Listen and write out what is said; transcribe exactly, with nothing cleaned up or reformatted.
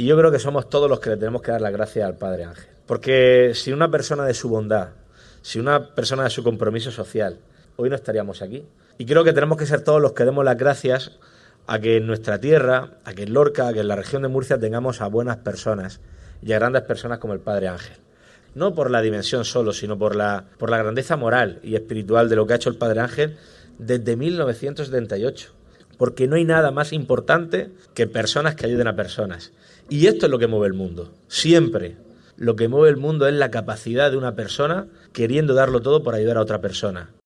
Y yo creo que somos todos los que le tenemos que dar las gracias al Padre Ángel. Porque si una persona de su bondad, si una persona de su compromiso social, hoy no estaríamos aquí. Y creo que tenemos que ser todos los que demos las gracias a que en nuestra tierra, a que en Lorca, a que en la región de Murcia tengamos a buenas personas y a grandes personas como el Padre Ángel. No por la dimensión solo, sino por la, por la grandeza moral y espiritual de lo que ha hecho el Padre Ángel desde mil novecientos setenta y ocho. Porque no hay nada más importante que personas que ayuden a personas. Y esto es lo que mueve el mundo. Siempre lo que mueve el mundo es la capacidad de una persona queriendo darlo todo por ayudar a otra persona.